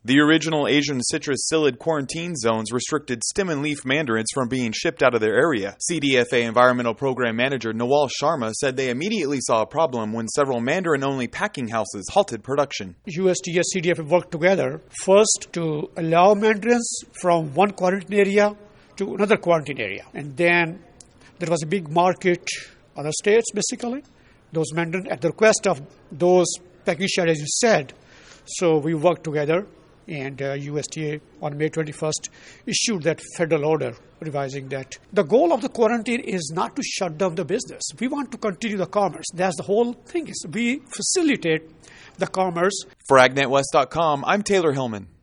The original Asian citrus psyllid quarantine zones restricted stem and leaf mandarins from being shipped out of their area. CDFA Environmental Program Manager Nawal Sharma said they immediately saw a problem when several mandarin-only packing houses halted production. USDA CDFA worked together first to allow mandarins from one quarantine area to another quarantine area. And then there was a big market, other states basically, those mandarins at the request of those packing sheds, as you said. So we worked together. And USDA on May 21st issued that federal order revising that. The goal of the quarantine is not to shut down the business. We want to continue the commerce. That's the whole thing. Is we facilitate the commerce. For AgNetWest.com, I'm Taylor Hillman.